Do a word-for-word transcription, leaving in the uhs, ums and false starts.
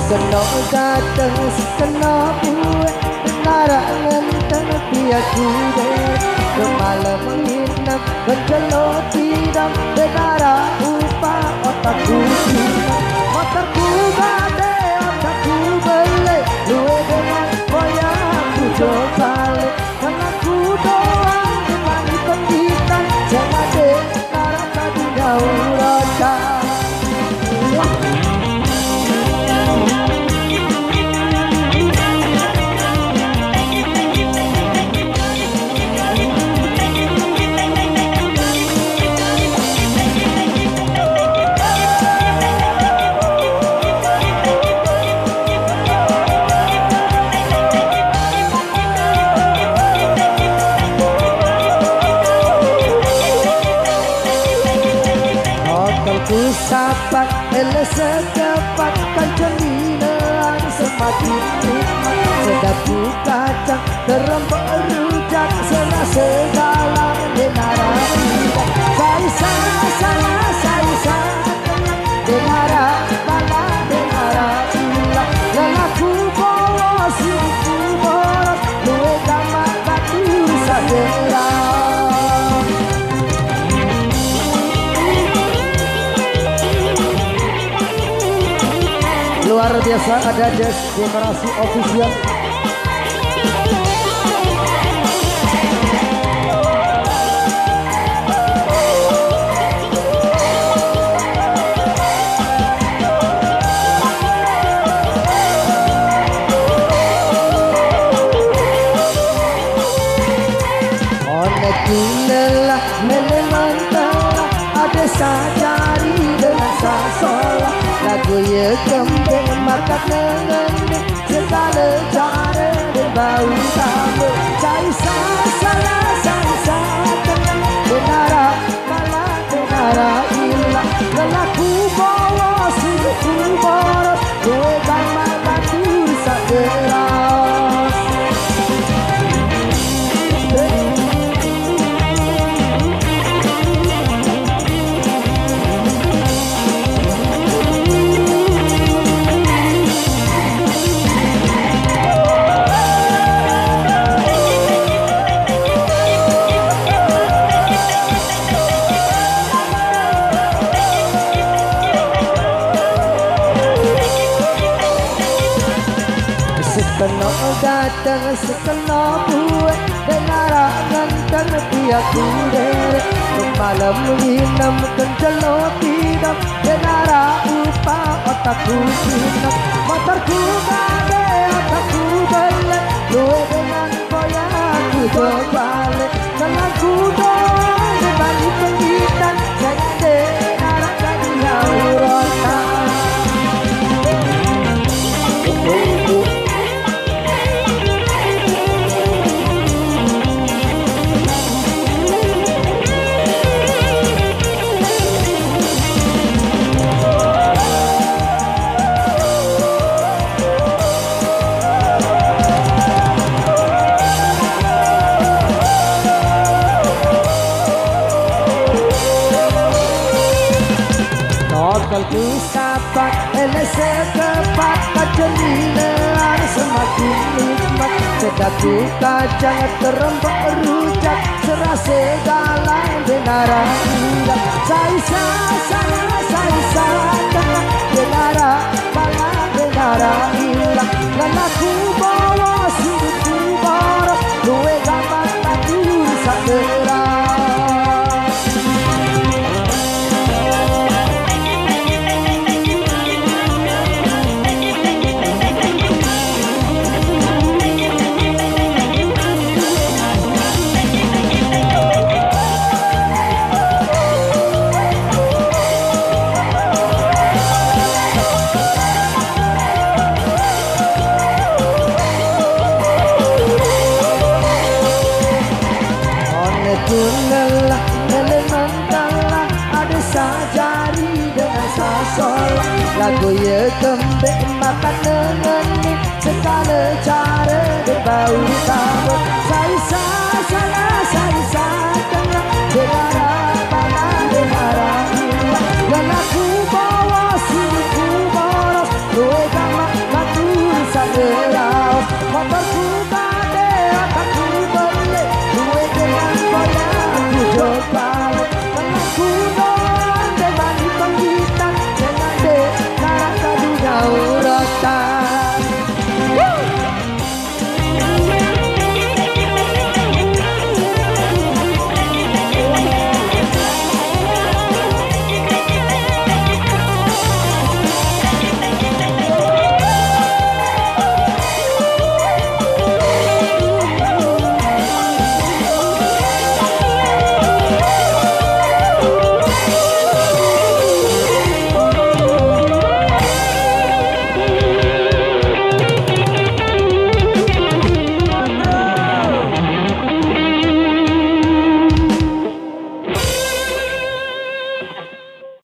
Sekena dateng sekena buat Nara ngenteng piaku deh Kemalam menginap Bencelo tidak Benara upah otakku hilang Motorku gade otakku beli Luwe dengan boyaku jokale Karena ku doang dipanggil pendidikan Jangan deh nara tadi daun roda Ku sapat ele sekepat kancang binaan semakin nikmat sedap ku kacang terembak rujak sena segala denara saya sana sana saya sana denara bala denara ilah lelaku bawa suku boros luwe gamat batu sadera. Luar biasa ada deklarasi official. Onekinelah menelantalah ada sajari dengan sasolah lagu ye kembang makat nengenik segala cara dan bau tamu cari sasalah sasa tenang denara malah denara ilah lelaku bawa suku boros gue gambar batu saderas sekena datang sekena buat denara ngantang piaku dere malam minam kencelo tidak denara upah otakku hilang motorku gade otakku balik luwe dengan boyaku berbalik karena ku doang dibalik pendidikan saya denara tadi aurota. Ku sapat ele sekepat kecelinan semakin nikmat sedap ku kacang terembak rujak serah segala denara indah saya sana saya sana denara bala denara ilah lelaku bawa suku boros luwe gambar batu sadera. Kunelah melemantala ada sajari dengan sasolah lagu ye kembang makan nengenik segala cara